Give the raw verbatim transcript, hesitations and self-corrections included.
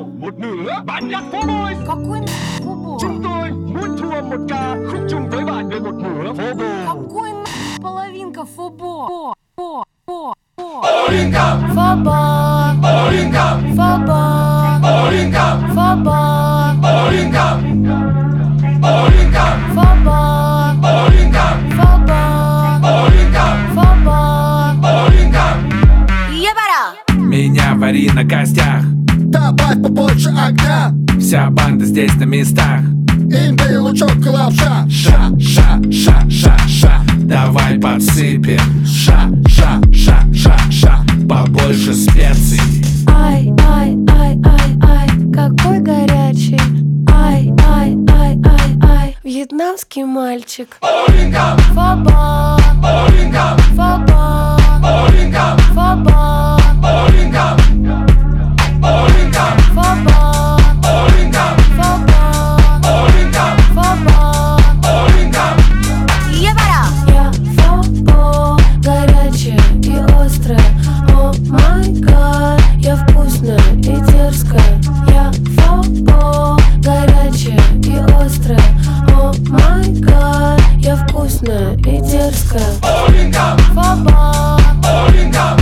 một nửa bản nhạc phố bồi. Какой нахуй фобо? Chúng tôi muốn thua một ca khúc chung với bạn về một nửa phố bồi. Какой нахуй половинка фобо? Фо, фо, фо, фо. Половинка. Фобо. Половинка. Фобо. Половинка. Фобо. Половинка. Половинка. Фобо. Половинка. Фобо. Половинка. Фобо. Половинка. Ебара! Меня вари на костях, Добавь побольше огня, вся банда здесь на местах. имбирь, лучок и лапша. Ша, ша, ша, ша, ша. Давай подсыпем. Ша, ша, ша, ша, ша. Побольше специй. Ай, ай, ай, ай, ай, какой горячий. Ай, ай, ай, ай, ай, вьетнамский мальчик. Половинка. Фобо. Половинка. Фобо. Половинка. Фобо. Половинка. Половинка. Фобо. Половинка. Фобо. Половинка. Фобо. Половинка. Ебара! Я фобо, горячая и острая. О май гад, я вкусная и дерзкая. Я фобо, горячая и острая. О май гад, я вкусная и дерзкая. Половинка. Фобо. Половинка.